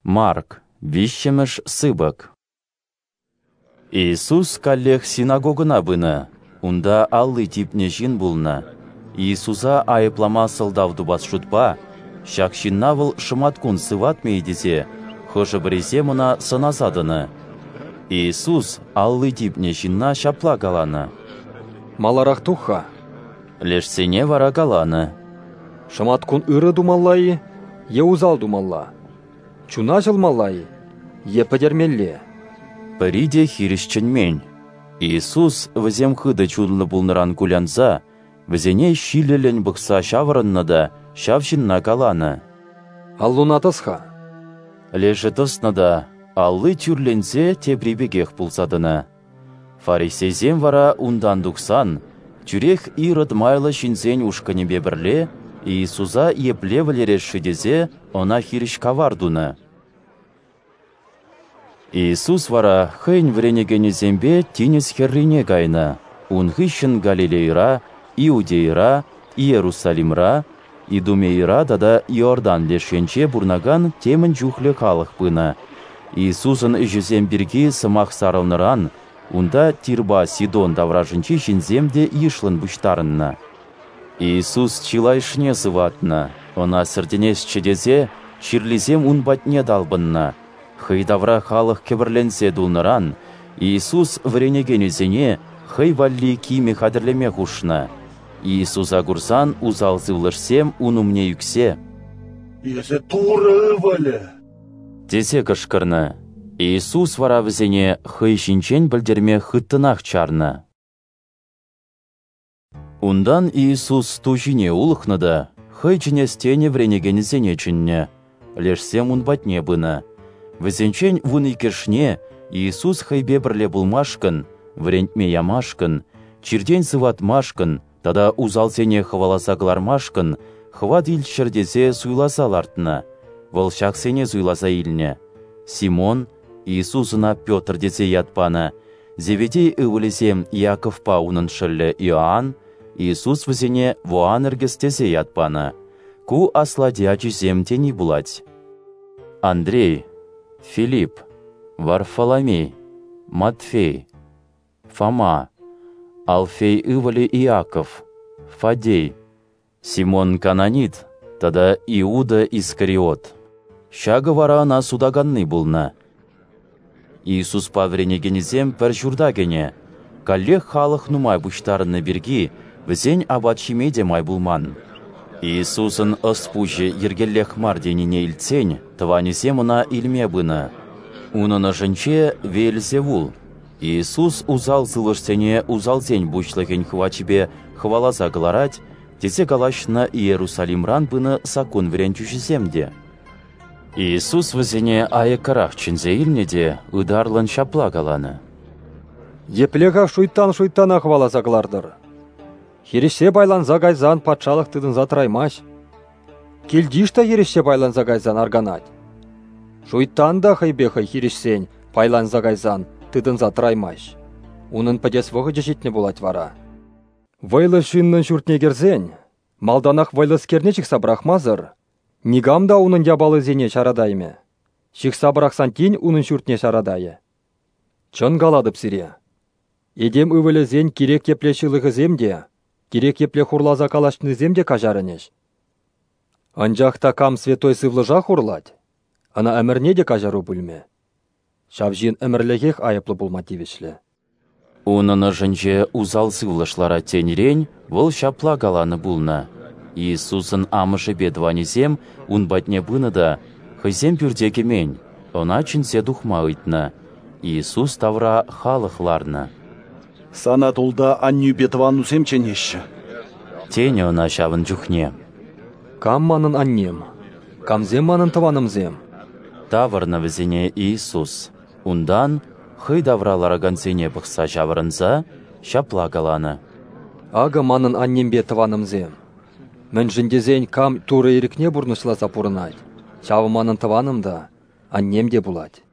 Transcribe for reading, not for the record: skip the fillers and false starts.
Марк, вишчемеш сыбык. Иисус каллех синагогына бына, унда аллы типне жин булна. Иисуса айыплама сылдавду басшутпа, шакшиннавыл шыматкун сыватмей десе, хышы біресе мұна сынасадыны. Иисус аллы типне жинна шапла каланы. Маларақ тұққа. Лешсене вара каланы. Шыматкун ыры думаллайы, е узал думалла. Чуна жылмаллайы, е пәдермелле. Париде хиришченмень. Иисус візем хыды чудлы булныран кулянса, візене шилелен бұқса шавырынны да шавшинна каланы. Аллуна тысқа. Леші тысны да аллы тюрленсе тебребегех пулсадыны. Фарисезем вара ундан дұқсан, тюрех ирыд майлы шинзен ушканебе бірле, Иисуса епле валере шидезе, она хириш кавардуны. Иисус вара хэнь вренегені зембе тинес херрине гайна. Он хыщен Галилейра, Иудейра, Иерусалимра, Идумейра дада Иордан лешенче бурнаган темін жухле халық пына. Иисусын жүзем бірге сымақ сарылныран, унда Тирба Сидон давражынче шинземде ишлын бұштарынна. Иисус чилайшне сыватна, она сірденес чедезе, чирлизем ун батне далбынна. Хыйдавра халық кебірленсе дулныран, Иисус вренегенізене хый валли киме хадірлеме хушна. Иисуса гурсан узал зывлышсем унумне юксе. Есе туры валі. Десе кышкырны. Иисус вара візене хый шинчен білдерме хыттынақ чарны. Ундан Иисус тужине улықны да, хый чінестене вренегенізене чінне. Лешсем ун батне бына. Візенчен вун икешне Иисус хайбе бірле булмашкын, врентме ямашкын, чирден сыватмашкын, тада узалсене хваласаглармашкын, хват ил шердесе суйласалартына, волшаксене суйласа илне. Симон, Иисусына Петр десе ятпаны, Зеведей ывылесем Яков паунын шылле Иоанн, Иисус візене Вуан іргістесе ятпаны, ку асладячи земтени булать. Андрей, Филипп, Варфоломей, Матфей, Фома, Алфей ывали Иаков, Фадей, Симон Кананит, тада Иуда Искариот. Шага вара ана судаганны булна. Иисус павренегенізем пір журдагене, каллех халық нумай бұштарыны бірги, візен абатшимеде май булман. Иисусын ыспужы ергеллех марденине ильцень, тванесем она ильме бына. Унына жынче Вельзевул. Иисус узал зылышсене узалзень бучлыхень хвачебе хвалаза галарать, тесе галашна Иерусалимран бына сакун вренчушіземде. Иисус візене айыкарах чынзе илнеде ударлын шапла галаны. Еплеға шуйтана хвалаза галардыр. Хереше байланза гайзан патшалық тыдын затраймаш. Келдишта хереше байланза гайзан арганать. Шуйтан да хайбеха херешсен байланза гайзан тыдын затраймаш. Унын падес вғы жешетне болать вара. Вайлы шыннын шүртне керзен, малданах вайлы скернечік сабрахмазыр, нигамда унын ябалы зене шарадайме. Шик сабрахсан тень унын шүртне шарадайы. Чын галадып сире. Едем ывылы зен керек епле шылығы земде, керек епле хурлаза калашны земде кажарынеш. Анжақта кам святой сывлыжа хурлать, ана әмірне де кажару бүлме. Шавжин әмірлігех айыплы булмативешлі. Унына жынже узал сывлышлара тенерень, выл шапла галаны булна. Иисусын амышы бедванезем, ун батне быны да, хызем пюрдеге мень, она чынсе духма ыйтна. Иисус тавра халықларны. Сана тулда анню бедванусем ченеші. Тені она шавын жүхне. Кам манын аннем, камзем манын таванымзем. Тавырны візене Иисус. Ундан хый давралара гансене бұқса жавырынса, шапла галаны. Ага манын аннембе таванымзем. Мен жіндезен кам туры ерікне бұрнышла запурынать. Шавы манын таванымда аннемде булать.